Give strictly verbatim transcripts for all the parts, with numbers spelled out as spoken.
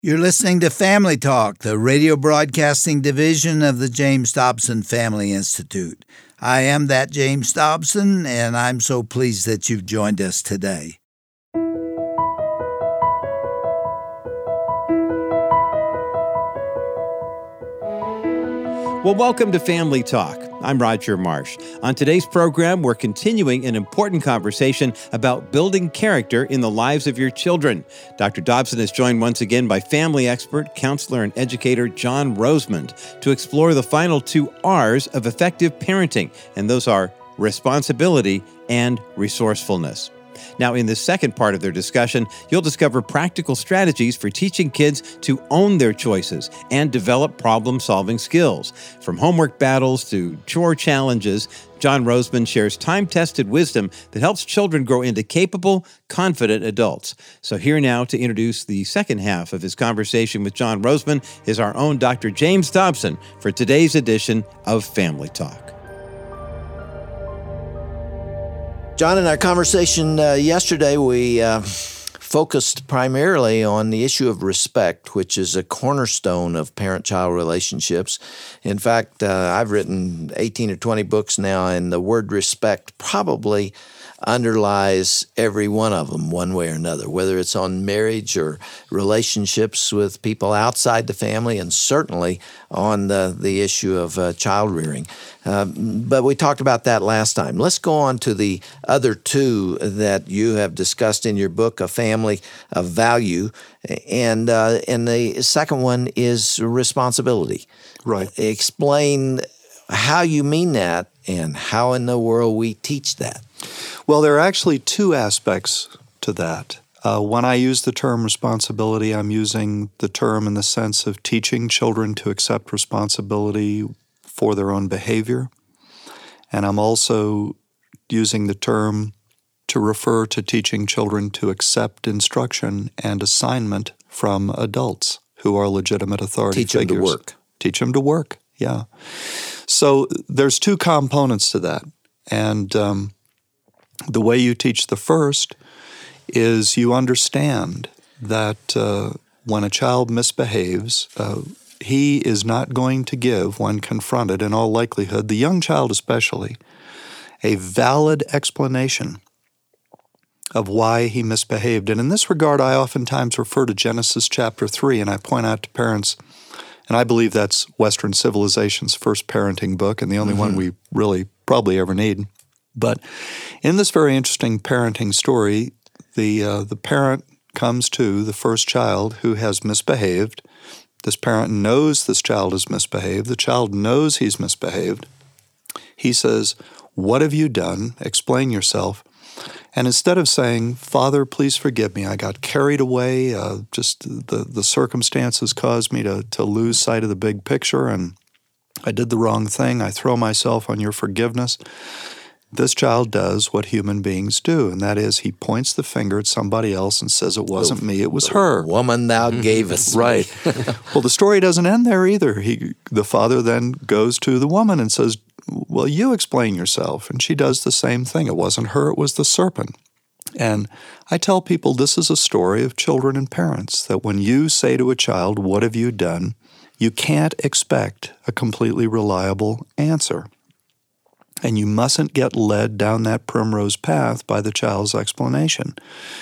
You're listening to Family Talk, the radio broadcasting division of the James Dobson Family Institute. I am that James Dobson, and I'm so pleased that you've joined us today. Well, welcome to Family Talk. I'm Roger Marsh. On today's program, we're continuing an important conversation about building character in the lives of your children. Doctor Dobson is joined once again by family expert, counselor, and educator John Rosemond to explore the final two R's of effective parenting, and those are responsibility and resourcefulness. Now, in the second part of their discussion, you'll discover practical strategies for teaching kids to own their choices and develop problem-solving skills. From homework battles to chore challenges, John Rosemond shares time-tested wisdom that helps children grow into capable, confident adults. So here now to introduce the second half of his conversation with John Rosemond is our own Doctor James Dobson for today's edition of Family Talk. John, in our conversation uh, yesterday, we uh, focused primarily on the issue of respect, which is a cornerstone of parent-child relationships. In fact, uh, I've written eighteen or twenty books now, and the word respect probably underlies every one of them one way or another, whether it's on marriage or relationships with people outside the family, and certainly on the, the issue of uh, child rearing. Uh, but we talked about that last time. Let's go on to the other two that you have discussed in your book, A Family of Value. And, uh, and the second one is responsibility. Right. Explain how you mean that and how in the world we teach that. Well, there are actually two aspects to that. Uh, when I use the term responsibility, I'm using the term in the sense of teaching children to accept responsibility for their own behavior. And I'm also using the term to refer to teaching children to accept instruction and assignment from adults who are legitimate authority Teach figures. them to work. Teach them to work, yeah. So there's two components to that. And um, the way you teach the first is you understand that uh, when a child misbehaves, uh, he is not going to give, when confronted, in all likelihood, the young child especially, a valid explanation of why he misbehaved. And in this regard, I oftentimes refer to Genesis chapter three, and I point out to parents, and I believe that's Western civilization's first parenting book and the only mm-hmm. one we really probably ever need. But in this very interesting parenting story, the uh, the parent comes to the first child who has misbehaved. This parent knows this child has misbehaved. The child knows he's misbehaved. He says, "What have you done? Explain yourself." And instead of saying, "Father, please forgive me. I got carried away. Uh, just the, the circumstances caused me to, to lose sight of the big picture, and I did the wrong thing. I throw myself on your forgiveness." This child does what human beings do, and that is he points the finger at somebody else and says, "It wasn't the, me, it was the her." Woman thou gavest. Right. Well, the story doesn't end there either. He, the father then goes to the woman and says, "Well, you explain yourself." And she does the same thing. It wasn't her, it was the serpent. And I tell people this is a story of children and parents, that when you say to a child, "What have you done?" you can't expect a completely reliable answer. And you mustn't get led down that primrose path by the child's explanation.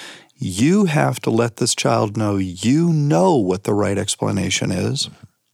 You have to let this child know you know what the right explanation is.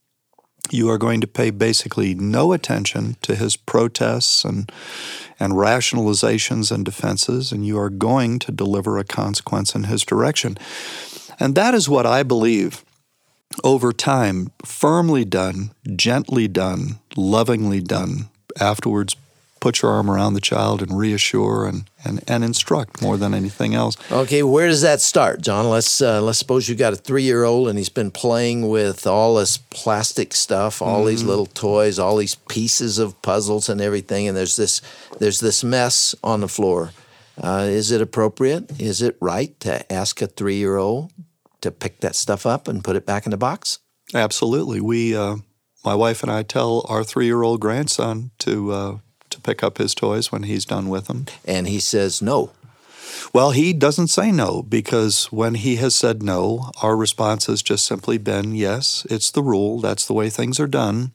You are going to pay basically no attention to his protests and, and rationalizations and defenses, and you are going to deliver a consequence in his direction. And that is what I believe, over time, firmly done, gently done, lovingly done, afterwards put your arm around the child and reassure and, and, and instruct more than anything else. Okay, where does that start, John? Let's uh, let's suppose you've got a three-year-old and he's been playing with all this plastic stuff, all mm-hmm. these little toys, all these pieces of puzzles and everything, and there's this there's this mess on the floor. Uh, is it appropriate? Is it right to ask a three-year-old to pick that stuff up and put it back in the box? Absolutely. We, uh, my wife and I tell our three-year-old grandson to uh, to pick up his toys when he's done with them. And he says no. Well, he doesn't say no, because when he has said no, our response has just simply been, yes, it's the rule. That's the way things are done.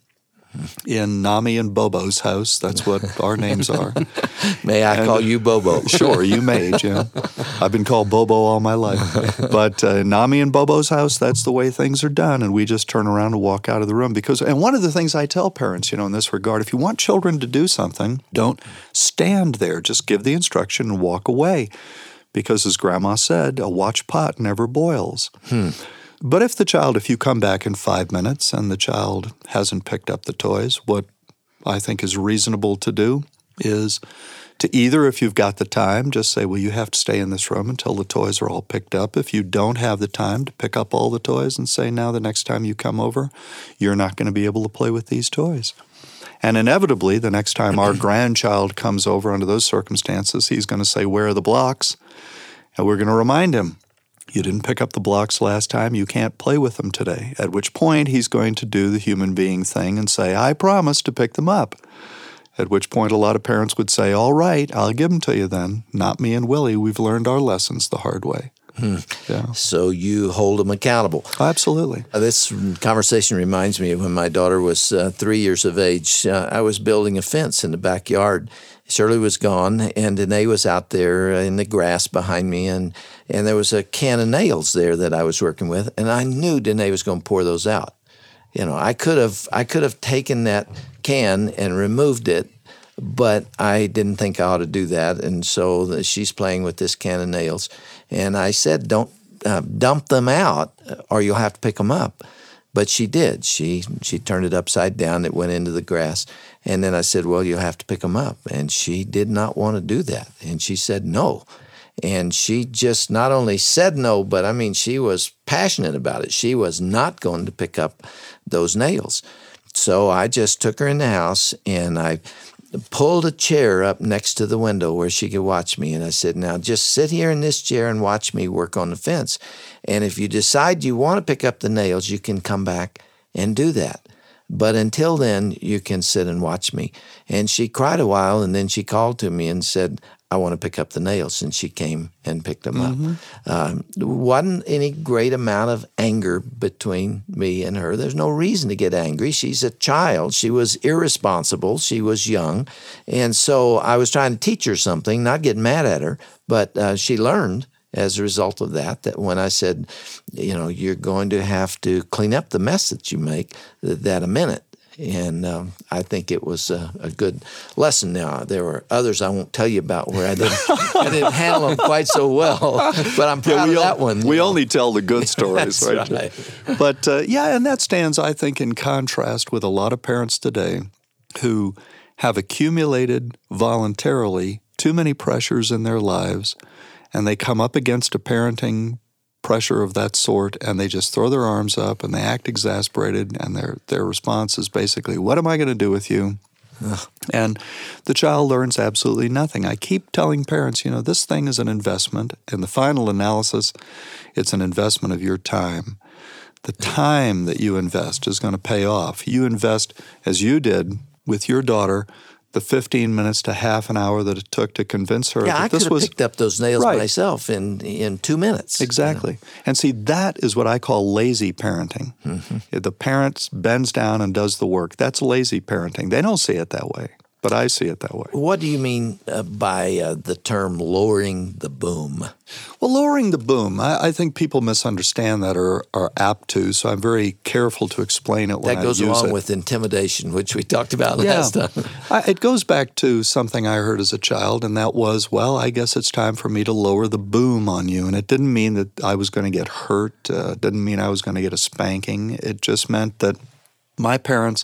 In Nami and Bobo's house, that's what our names are. May I and, call you Bobo? Sure, you may, Jim. I've been called Bobo all my life. But uh, Nami and Bobo's house, that's the way things are done, and we just turn around and walk out of the room. Because, and one of the things I tell parents, you know, in this regard, if you want children to do something, don't stand there. Just give the instruction and walk away. Because as Grandma said, a watch pot never boils. Hmm. But if the child, if you come back in five minutes and the child hasn't picked up the toys, what I think is reasonable to do is to either, if you've got the time, just say, well, you have to stay in this room until the toys are all picked up. If you don't have the time to pick up all the toys, and say, now the next time you come over, you're not going to be able to play with these toys. And inevitably, the next time our grandchild comes over under those circumstances, he's going to say, where are the blocks? And we're going to remind him, you didn't pick up the blocks last time, you can't play with them today. At which point he's going to do the human being thing and say, I promise to pick them up. At which point a lot of parents would say, all right, I'll give them to you then. Not me and Willie, we've learned our lessons the hard way. Hmm. Yeah. So you hold them accountable. Absolutely. Uh, this conversation reminds me of when my daughter was uh, three years of age. Uh, I was building a fence in the backyard. Shirley was gone, and Danae was out there in the grass behind me, and, and there was a can of nails there that I was working with, and I knew Danae was going to pour those out. You know, I could have I could have taken that can and removed it, but I didn't think I ought to do that, and so she's playing with this can of nails, and I said, don't uh, dump them out, or you'll have to pick them up. But she did. She she turned it upside down. It went into the grass. And then I said, well, you'll have to pick them up. And she did not want to do that. And she said no. And she just not only said no, but I mean, she was passionate about it. She was not going to pick up those nails. So I just took her in the house and I pulled a chair up next to the window where she could watch me. And I said, now just sit here in this chair and watch me work on the fence. And if you decide you want to pick up the nails, you can come back and do that. But until then, you can sit and watch me. And she cried a while, and then she called to me and said, I want to pick up the nails. And she came and picked them mm-hmm. up. Um, wasn't any great amount of anger between me and her. There's no reason to get angry. She's a child. She was irresponsible. She was young. And so I was trying to teach her something, not get mad at her, but uh, she learned as a result of that, that when I said, you know, you're going to have to clean up the mess that you make, that a minute. And um, I think it was a, a good lesson. Now, there were others I won't tell you about where I didn't, I didn't handle them quite so well, but I'm proud yeah, of that o- one. We know. only tell the good stories, That's right? right. But, uh, yeah, and that stands, I think, in contrast with a lot of parents today who have accumulated voluntarily too many pressures in their lives, and they come up against a parenting pressure of that sort, and they just throw their arms up and they act exasperated, and their their response is basically, what am I going to do with you? Ugh. And the child learns absolutely nothing. I keep telling parents, you know, this thing is an investment. In the final analysis, it's an investment of your time. The time that you invest is going to pay off. You invest, as you did with your daughter, the fifteen minutes to half an hour that it took to convince her yeah, that I this could have was picked up those nails right. myself in in two minutes. Exactly. You know? And see, that is what I call lazy parenting. Mm-hmm. If the parent bends down and does the work, that's lazy parenting. They don't see it that way, but I see it that way. What do you mean uh, by uh, the term lowering the boom? Well, lowering the boom, I, I think people misunderstand that or are apt to, so I'm very careful to explain it when I use it. That goes along with intimidation, which we talked about yeah. last time. I, it goes back to something I heard as a child, and that was, well, I guess it's time for me to lower the boom on you. And it didn't mean that I was going to get hurt. Uh, it didn't mean I was going to get a spanking. It just meant that my parents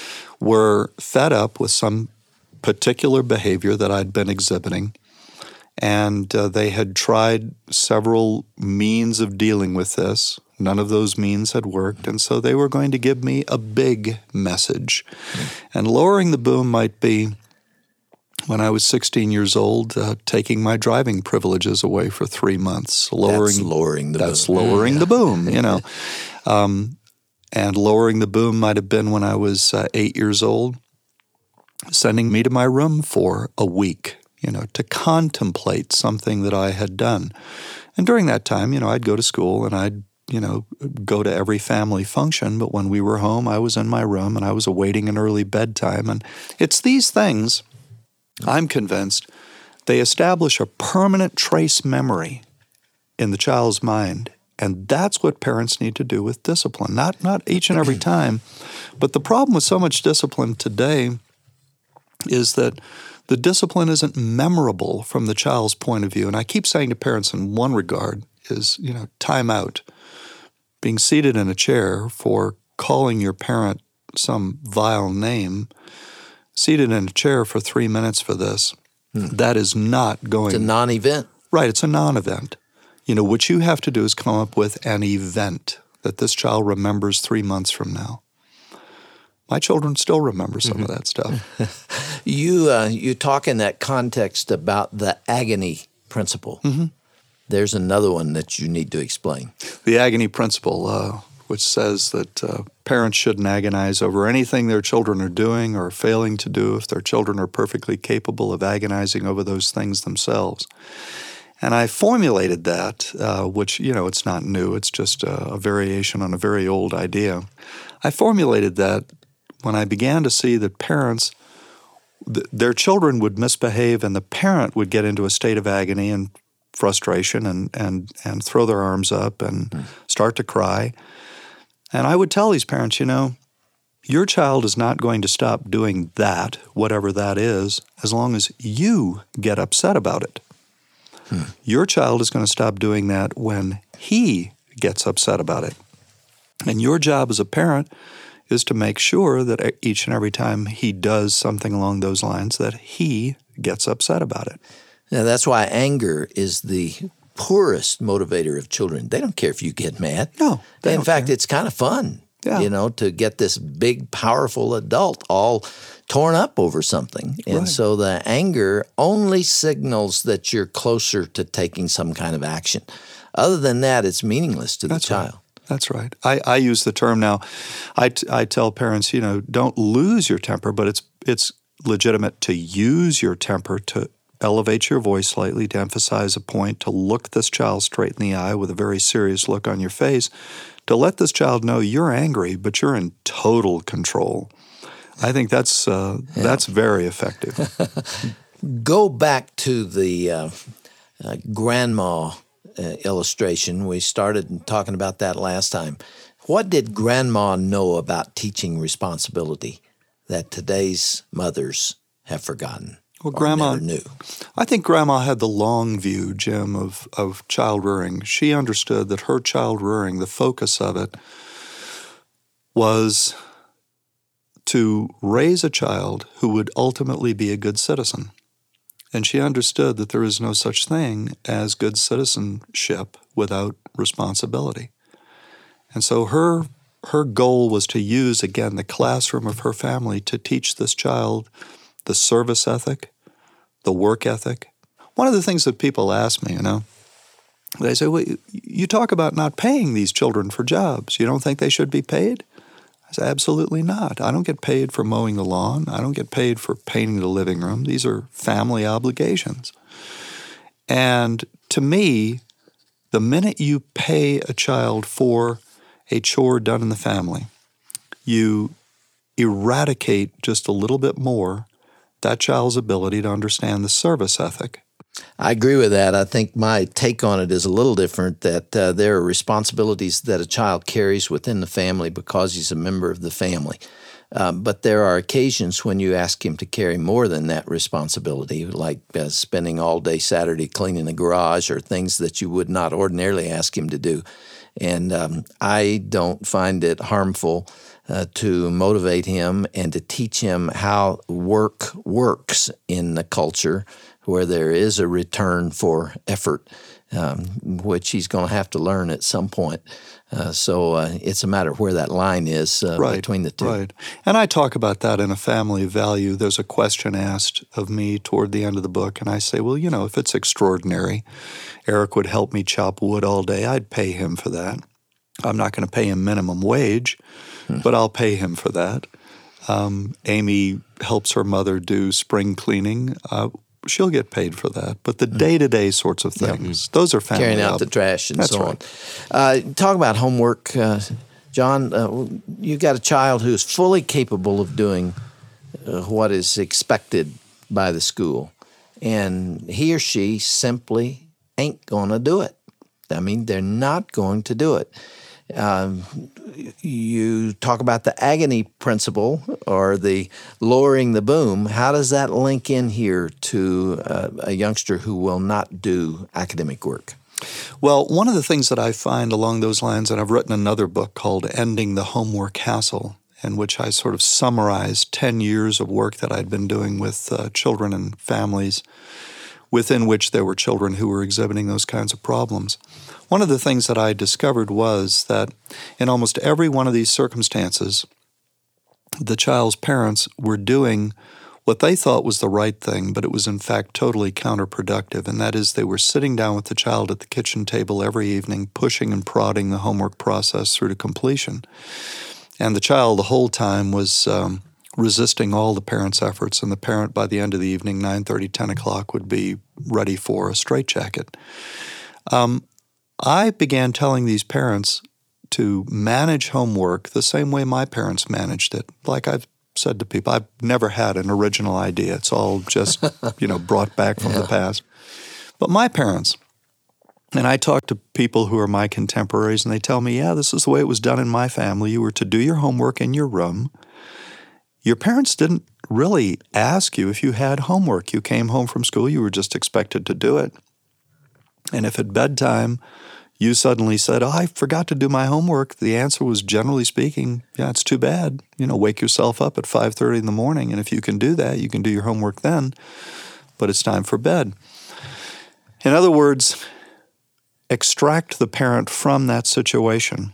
were fed up with some particular behavior that I'd been exhibiting, and uh, they had tried several means of dealing with this. None of those means had worked, and so they were going to give me a big message. Mm-hmm. And lowering the boom might be, when I was sixteen years old, uh, taking my driving privileges away for three months. Lowering, that's lowering the that's boom. That's lowering yeah. the boom, you know. Um, and lowering the boom might have been when I was uh, eight years old, sending me to my room for a week. you know, to contemplate something that I had done. And during that time, you know, I'd go to school and I'd, you know, go to every family function. But when we were home, I was in my room and I was awaiting an early bedtime. And it's these things, I'm convinced, they establish a permanent trace memory in the child's mind. And that's what parents need to do with discipline. Not not each and every time. But the problem with so much discipline today is that the discipline isn't memorable from the child's point of view. And I keep saying to parents in one regard is, you know, time out. Being seated in a chair for calling your parent some vile name, seated in a chair for three minutes for this, hmm. that is not going... It's a non-event. Right, it's a non-event. You know, what you have to do is come up with an event that this child remembers three months from now. My children still remember some mm-hmm. of that stuff. you uh, you talk in that context about the agony principle. Mm-hmm. There's another one that you need to explain. The agony principle, uh, which says that uh, parents shouldn't agonize over anything their children are doing or failing to do if their children are perfectly capable of agonizing over those things themselves. And I formulated that, uh, which, you know, it's not new. It's just a, a variation on a very old idea. I formulated that when I began to see that parents, th- their children would misbehave and the parent would get into a state of agony and frustration and and and throw their arms up and mm. start to cry. And I would tell these parents, you know, your child is not going to stop doing that, whatever that is, as long as you get upset about it. Hmm. Your child is going to stop doing that when he gets upset about it. And your job as a parent is to make sure that each and every time he does something along those lines, that he gets upset about it. Now, that's why anger is the poorest motivator of children. They don't care if you get mad. No. They In don't fact, care. it's kind of fun, yeah. you know, to get this big, powerful adult all torn up over something. And right. so the anger only signals that you're closer to taking some kind of action. Other than that, it's meaningless to That's the child. Right. That's right. I, I use the term now. I, t- I tell parents, you know, don't lose your temper, but it's it's legitimate to use your temper to elevate your voice slightly, to emphasize a point, to look this child straight in the eye with a very serious look on your face, to let this child know you're angry, but you're in total control. I think that's uh, yeah. that's very effective. Go back to the uh, uh, grandma uh, illustration. We started talking about that last time. What did grandma know about teaching responsibility that today's mothers have forgotten? Well, grandma never knew. I think grandma had the long view, Jim, of, of child rearing. She understood that her child rearing, the focus of it, was to raise a child who would ultimately be a good citizen. And she understood that there is no such thing as good citizenship without responsibility. And so her her goal was to use, again, the classroom of her family to teach this child the service ethic, the work ethic. One of the things that people ask me, you know, they say, well, you talk about not paying these children for jobs. You don't think they should be paid? I say, absolutely not. I don't get paid for mowing the lawn. I don't get paid for painting the living room. These are family obligations. And to me, the minute you pay a child for a chore done in the family, you eradicate just a little bit more that child's ability to understand the service ethic. I agree with that. I think my take on it is a little different, that uh, there are responsibilities that a child carries within the family because he's a member of the family. Uh, but there are occasions when you ask him to carry more than that responsibility, like uh, spending all day Saturday cleaning the garage or things that you would not ordinarily ask him to do. And um, I don't find it harmful uh, to motivate him and to teach him how work works in the culture where there is a return for effort, um, which he's going to have to learn at some point. Uh, so uh, it's a matter of where that line is uh, right, between the two. Right. And I talk about that in A Family of Value. There's a question asked of me toward the end of the book, and I say, well, you know, if it's extraordinary, Eric would help me chop wood all day, I'd pay him for that. I'm not going to pay him minimum wage, hmm. but I'll pay him for that. Um, Amy helps her mother do spring cleaning. Uh, she'll get paid for that. But the day-to-day sorts of things, yep. those are family. Carrying out ob- the trash and That's so right. on. Uh, talk about homework, uh, John. Uh, you've got a child who is fully capable of doing uh, what is expected by the school, and he or she simply ain't going to do it. I mean, they're not going to do it. Um, you talk about the agony principle or the lowering the boom. How does that link in here to uh, a youngster who will not do academic work? Well, one of the things that I find along those lines, and I've written another book called Ending the Homework Hassle, in which I sort of summarized ten years of work that I'd been doing with uh, children and families within which there were children who were exhibiting those kinds of problems. One of the things that I discovered was that in almost every one of these circumstances, the child's parents were doing what they thought was the right thing, but it was in fact totally counterproductive, and that is they were sitting down with the child at the kitchen table every evening, pushing and prodding the homework process through to completion. And the child the whole time was um, resisting all the parents' efforts, and the parent by the end of the evening, nine thirty, ten o'clock, would be ready for a straitjacket. Um, I began telling these parents to manage homework the same way my parents managed it. Like I've said to people, I've never had an original idea. It's all just, you know, brought back from yeah. the past. But my parents, and I talk to people who are my contemporaries, and they tell me, yeah, this is the way it was done in my family. You were to do your homework in your room. Your parents didn't really ask you if you had homework. You came home from school, you were just expected to do it. And if at bedtime you suddenly said, oh, I forgot to do my homework, the answer was, generally speaking, yeah, it's too bad. You know, wake yourself up at five thirty in the morning, and if you can do that, you can do your homework then, but it's time for bed. In other words, extract the parent from that situation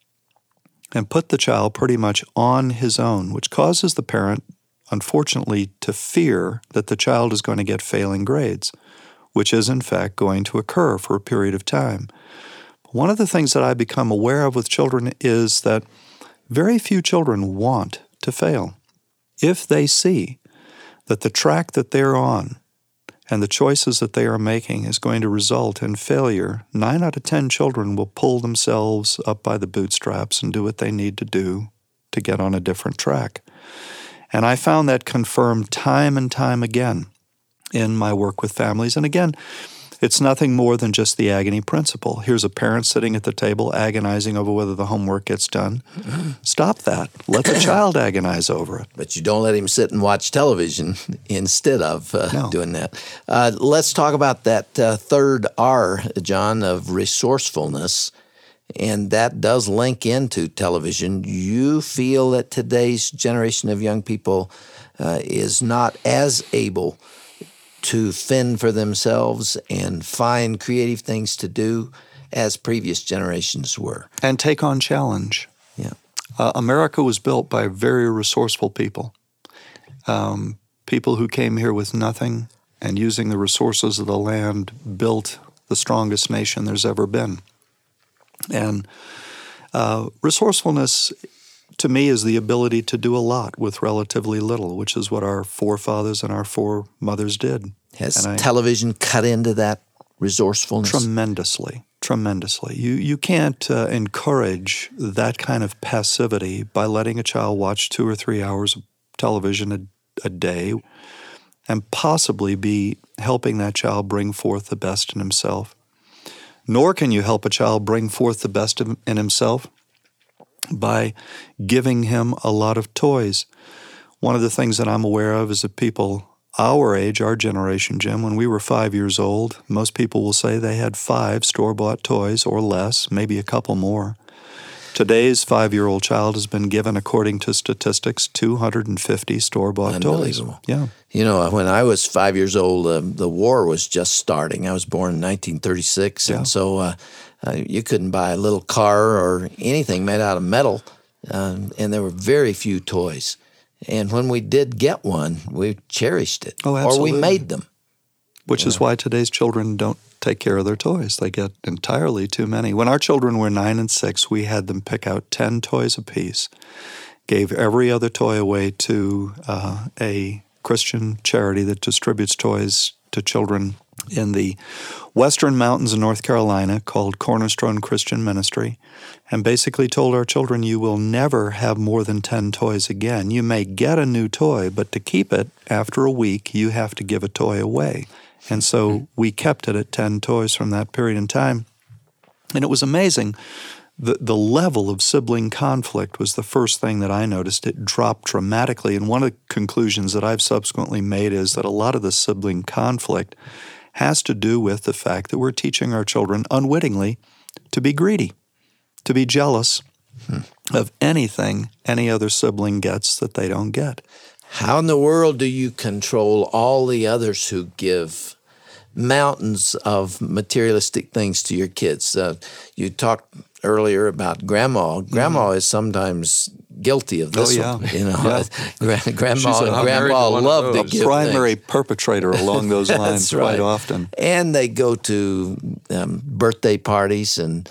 and put the child pretty much on his own, which causes the parent, unfortunately, to fear that the child is going to get failing grades, which is in fact going to occur for a period of time. One of the things that I become aware of with children is that very few children want to fail. If they see that the track that they're on and the choices that they are making is going to result in failure, nine out of ten children will pull themselves up by the bootstraps and do what they need to do to get on a different track. And I found that confirmed time and time again in my work with families. And again, it's nothing more than just the agony principle. Here's a parent sitting at the table agonizing over whether the homework gets done. Stop that. Let the child agonize over it. But you don't let him sit and watch television instead of uh, no. doing that. Uh, let's talk about that uh, third R, John, of resourcefulness. And that does link into television. You feel that today's generation of young people uh, is not as able to fend for themselves and find creative things to do as previous generations were. And take on challenge. Yeah. Uh, America was built by very resourceful people, um, people who came here with nothing and using the resources of the land built the strongest nation there's ever been. And uh, resourcefulness, to me, is the ability to do a lot with relatively little, which is what our forefathers and our foremothers did. Has I, television cut into that resourcefulness? Tremendously, tremendously. You you can't uh, encourage that kind of passivity by letting a child watch two or three hours of television a, a day and possibly be helping that child bring forth the best in himself. Nor can you help a child bring forth the best in himself by giving him a lot of toys. One of the things that I'm aware of is that people our age, our generation, Jim, when we were five years old, most people will say they had five store-bought toys or less, maybe a couple more. Today's five-year-old child has been given, according to statistics, two hundred fifty store-bought toys. Yeah. You know, when I was five years old, uh, the war was just starting. I was born in nineteen thirty-six, yeah. and so uh, uh, you couldn't buy a little car or anything made out of metal, uh, and there were very few toys. And when we did get one, we cherished it, oh, or we made them. Which yeah. is why today's children don't take care of their toys. They get entirely too many. When our children were nine and six, we had them pick out ten toys apiece, gave every other toy away to uh, a Christian charity that distributes toys to children in the western mountains of North Carolina called Cornerstone Christian Ministry, and basically told our children, you will never have more than ten toys again. You may get a new toy, but to keep it after a week, you have to give a toy away. And so we kept it at ten toys from that period in time. And it was amazing. The, the level of sibling conflict was the first thing that I noticed. It dropped dramatically. And one of the conclusions that I've subsequently made is that a lot of the sibling conflict has to do with the fact that we're teaching our children unwittingly to be greedy, to be jealous hmm. of anything any other sibling gets that they don't get. How in the world do you control all the others who give mountains of materialistic things to your kids? Uh, you talked earlier about grandma. Grandma mm. is sometimes guilty of this oh, yeah. one. You know, yeah. grandma a, and grandma love to give primary things. perpetrator along those lines right. quite often. And they go to um, birthday parties and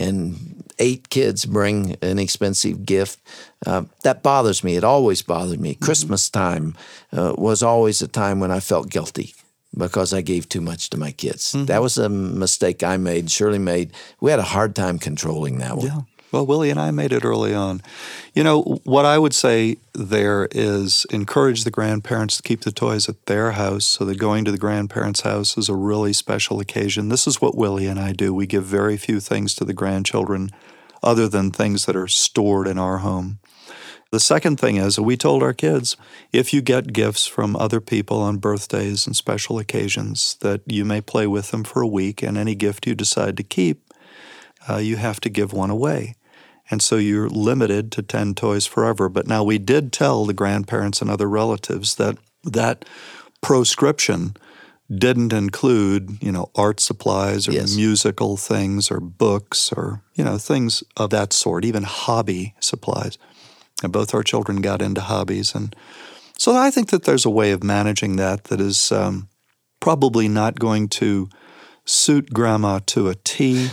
and eight kids bring an expensive gift. Uh, that bothers me. It always bothered me. Mm-hmm. Christmas time uh, was always a time when I felt guilty because I gave too much to my kids. Mm-hmm. That was a mistake I made, Shirley made. We had a hard time controlling that one. Yeah. Well, Willie and I made it early on. You know, what I would say there is encourage the grandparents to keep the toys at their house so that going to the grandparents' house is a really special occasion. This is what Willie and I do. We give very few things to the grandchildren other than things that are stored in our home. The second thing is we told our kids, if you get gifts from other people on birthdays and special occasions, that you may play with them for a week, and any gift you decide to keep, uh, you have to give one away. And so you're limited to ten toys forever. But now we did tell the grandparents and other relatives that that proscription didn't include, you know, art supplies or yes. musical things or books or, you know, things of that sort, even hobby supplies. And both our children got into hobbies. And so I think that there's a way of managing that that is um, probably not going to suit Grandma to a T,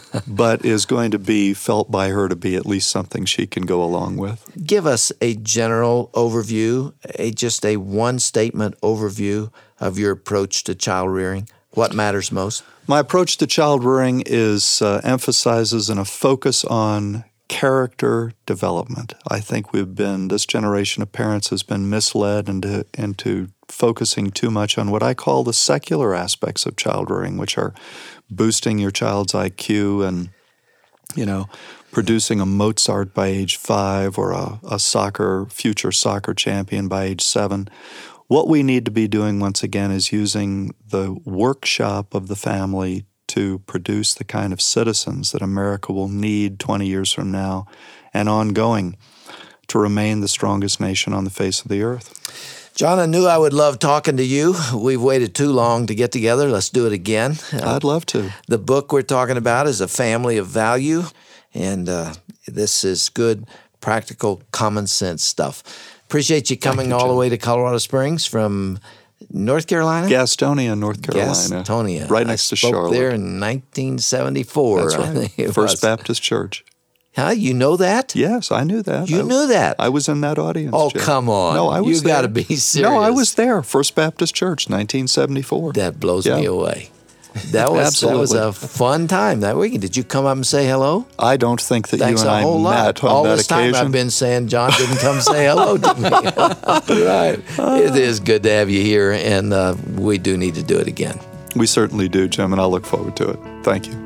but is going to be felt by her to be at least something she can go along with. Give us a general overview, a just a one-statement overview of your approach to child rearing. What matters most? My approach to child rearing is uh, emphasizes in a focus on character development. I think we've been, this generation of parents has been misled into into focusing too much on what I call the secular aspects of child rearing, which are boosting your child's I Q and, you know, producing a Mozart by age five or a, a soccer, future soccer champion by age seven. What we need to be doing, once again, is using the workshop of the family to produce the kind of citizens that America will need twenty years from now and ongoing to remain the strongest nation on the face of the earth. John, I knew I would love talking to you. We've waited too long to get together. Let's do it again. Uh, I'd love to. The book we're talking about is A Family of Value, and uh, this is good, practical, common sense stuff. Appreciate you coming you, all Jim. the way to Colorado Springs from North Carolina? Gastonia, North Carolina. Gastonia. Right next I to Charlotte. spoke there in nineteen seventy-four. That's right. I think it First was. Baptist Church. Huh? You know that? Yes, I knew that. You I, knew that? I was in that audience. Oh, Jim. come on. No, I was You got to be serious. No, I was there. First Baptist Church, nineteen seventy-four. That blows yeah. me away. That was that was a fun time that weekend. Did you come up and say hello? I don't think that Thanks you and a I whole met lot. on All that this occasion. time I've been saying John didn't come say hello to me. Right. It is good to have you here, and uh, we do need to do it again. We certainly do, Jim, and I'll look forward to it. Thank you.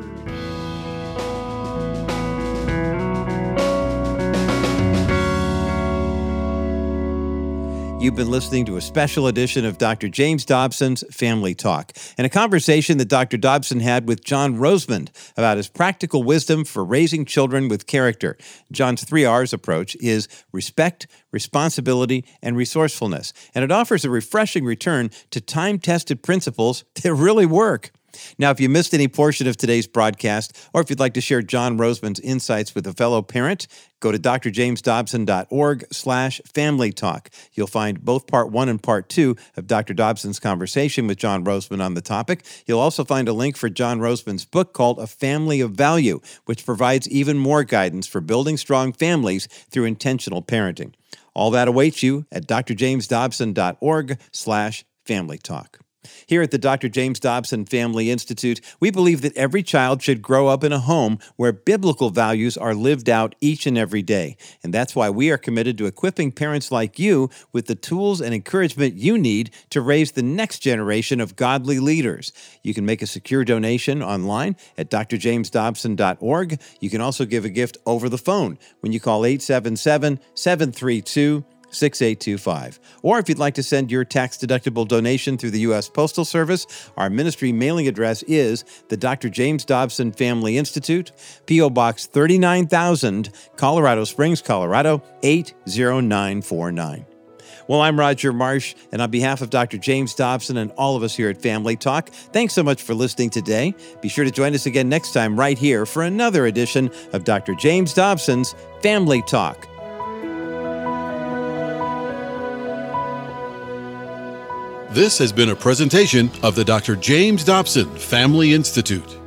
You've been listening to a special edition of Doctor James Dobson's Family Talk, and a conversation that Doctor Dobson had with John Rosemond about his practical wisdom for raising children with character. John's three R's approach is respect, responsibility, and resourcefulness, and it offers a refreshing return to time-tested principles that really work. Now, if you missed any portion of today's broadcast, or if you'd like to share John Rosemond's insights with a fellow parent, go to drjamesdobson.org slash family talk. You'll find both part one and part two of Doctor Dobson's conversation with John Rosemond on the topic. You'll also find a link for John Rosemond's book called A Family of Value, which provides even more guidance for building strong families through intentional parenting. All that awaits you at drjamesdobson.org slash family talk. Here at the Doctor James Dobson Family Institute, we believe that every child should grow up in a home where biblical values are lived out each and every day. And that's why we are committed to equipping parents like you with the tools and encouragement you need to raise the next generation of godly leaders. You can make a secure donation online at d r james dobson dot org. You can also give a gift over the phone when you call eight seven seven, seven three two, six eight two five. Or if you'd like to send your tax-deductible donation through the U S Postal Service, our ministry mailing address is the Doctor James Dobson Family Institute, P O. Box thirty-nine thousand, Colorado Springs, Colorado, eight zero nine four nine. Well, I'm Roger Marsh, and on behalf of Doctor James Dobson and all of us here at Family Talk, thanks so much for listening today. Be sure to join us again next time right here for another edition of Doctor James Dobson's Family Talk. This has been a presentation of the Doctor James Dobson Family Institute.